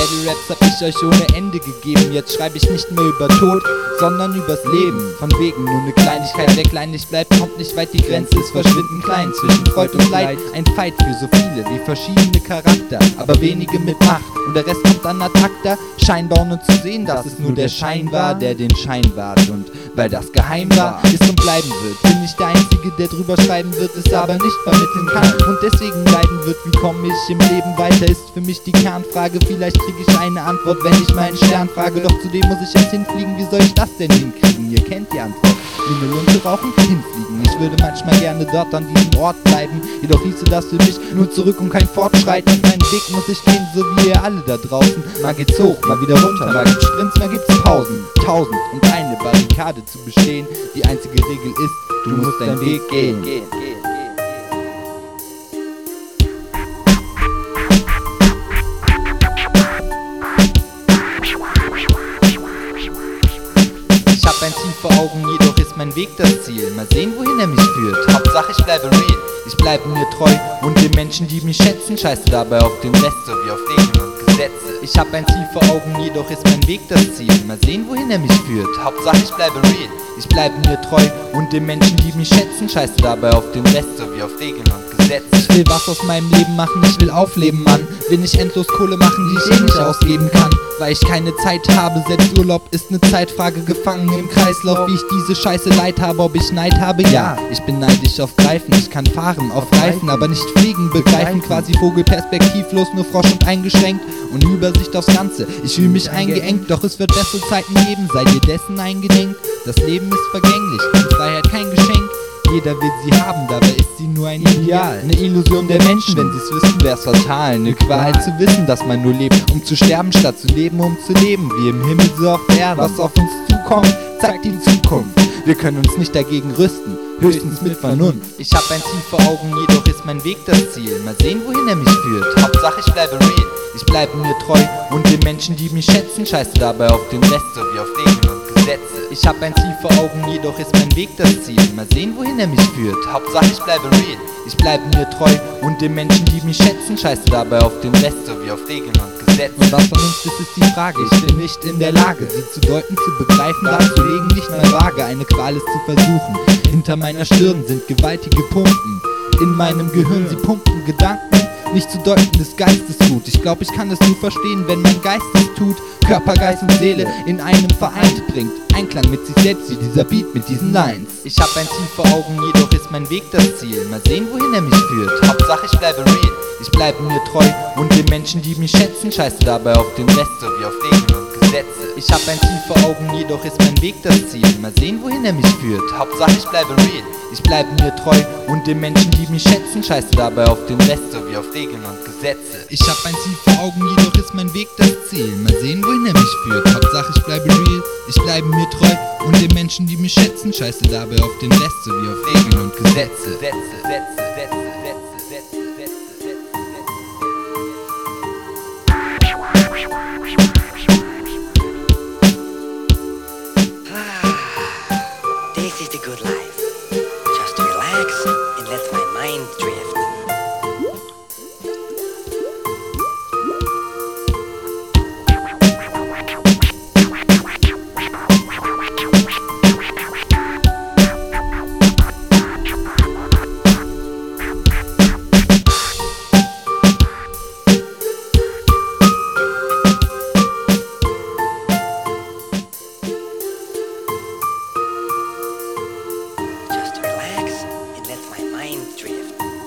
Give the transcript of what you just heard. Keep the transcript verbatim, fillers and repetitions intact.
Battle Raps hab ich euch ohne Ende gegeben. Jetzt schreibe ich nicht mehr über Tod, sondern übers Leben. Von wegen nur ne Kleinigkeit, wer kleinlich bleibt, kommt nicht weit. Die Grenze ist verschwindend klein zwischen Freud und Leid. Ein Fight für so viele wie verschiedene Charakter, aber wenige mit Macht. Und der Rest kommt an ad acta. Scheinbar ohne zu sehen, dass es nur der Schein war, der den Schein wahrt. Und weil das geheim war, ist und bleiben wird, bin ich der Einzige, der drüber schreiben wird, es aber nicht vermitteln kann und deswegen leiden wird. Wie komme ich im Leben weiter, ist für mich die Kernfrage. Vielleicht kriege ich eine Antwort, wenn ich meinen Stern frage. Doch zudem muss ich erst hinfliegen, wie soll ich das denn hinkriegen? Ihr kennt die Antwort. Eine Lunte rauchen, hinfliegen. Ich würde manchmal gerne dort an diesem Ort bleiben, jedoch hieße das für mich nur zurück und kein Fortschreiten. Auf meinen Weg muss ich gehen, so wie ihr alle da draußen. Mal geht's hoch, mal wieder runter, mal gibt's Sprints, mal gibt's Pausen. Tausend und eine Barrikade zu bestehen. Die einzige Regel ist, du musst deinen Weg gehen. gehen, gehen. Ich hab ein Ziel vor Augen, jedoch ist mein Weg das Ziel. Mal sehen, wohin er mich führt. Hauptsache ich bleibe real, ich bleibe mir treu und den Menschen, die mich schätzen, scheiße dabei auf den Rest, so wie auf Regeln und Gesetze. Ich hab ein Ziel vor Augen, jedoch ist mein Weg das Ziel. Mal sehen, wohin er mich führt. Hauptsache ich bleibe real, ich bleibe mir treu und den Menschen, die mich schätzen, scheiße dabei auf den Rest, so wie auf Regeln und Gesetze. Ich will was aus meinem Leben machen, ich will aufleben, Mann. Will nicht endlos Kohle machen, die ich eh nicht ausgeben kann, weil ich keine Zeit habe. Selbst Urlaub ist ne Zeitfrage, gefangen im Kreislauf. Wie ich diese Scheiße leid habe, ob ich Neid habe, ja. Ich bin neidisch auf Greifen, ich kann fahren auf Reifen, aber nicht fliegen, begreifen. Quasi vogelperspektivlos, nur Frosch und eingeschränkt und Übersicht aufs Ganze. Ich fühle mich eingeengt, doch es wird bessere Zeiten geben. Seid ihr dessen eingedenkt? Das Leben ist vergänglich, die Freiheit kein Geschenk. Jeder will sie haben, dabei ist sie nur ein Ideal. Eine Illusion der Menschen, wenn sie's wissen, wär's fatal. Eine Qual zu wissen, dass man nur lebt, um zu sterben, statt zu leben, um zu leben. Wie im Himmel, so auf Erden. Was auf uns zukommt, zeigt die Zukunft. Wir können uns nicht dagegen rüsten, höchstens mit Vernunft. Ich hab ein Ziel vor Augen, jedoch ist mein Weg das Ziel. Mal sehen, wohin er mich führt. Hauptsache ich bleibe real, ich bleibe mir treu und den Menschen, die mich schätzen, scheiße dabei auf den Rest, so wie auf Regeln und Gesetze. Ich hab ein Ziel vor Augen, jedoch ist mein Weg das Ziel. Mal sehen, wohin er mich führt. Hauptsache ich bleibe real, ich bleibe mir treu und den Menschen, die mich schätzen, scheiße dabei auf den Rest, so wie auf Regeln und Gesetze. Und was Vernunft ist, ist die Frage. Ich bin nicht in der Lage, sie zu deuten, zu begreifen, darzulegen, nicht mal vage. Eine Qual ist zu versuchen. Hinter meiner Stirn sind gewaltige Pumpen. In meinem Gehirn, sie pumpen Gedanken. Nicht zu deuten des Geistes gut. Ich glaub, ich kann es nur verstehen, wenn mein Geist es tut. Körper, Geist und Seele in einem vereint bringt Einklang mit sich selbst, wie dieser Beat mit diesen Lines. Ich hab ein Ziel vor Augen, jedoch ist mein Weg das Ziel. Mal sehen, wohin er mich führt. Hauptsache ich bleibe real, ich bleibe mir treu und den Menschen, die mich schätzen, scheiße dabei auf den Rest, so wie auf Regeln und Gesetze. Ich hab ein Ziel vor Augen, jedoch ist mein Weg das Ziel. Mal sehen, wohin er mich führt. Hauptsache ich bleibe real, ich bleibe mir treu und den Menschen, die mich schätzen, scheiße dabei auf den Rest, so wie auf Regeln und Gesetze. Ich hab ein Ziel vor Augen, jedoch ist mein Weg das Ziel. Mal sehen, wohin er mich führt. Hauptsache ich bleibe real, ich bleibe mir treu und den Menschen, die mich schätzen, scheiße dabei auf den Rest, so wie auf Regeln und Gesetze. Sätze, Sätze, Sätze, Sätze, Sätze, Sätze, Sätze. This is the good life. Just relax and let my mind drift. Just relax and let my mind drift.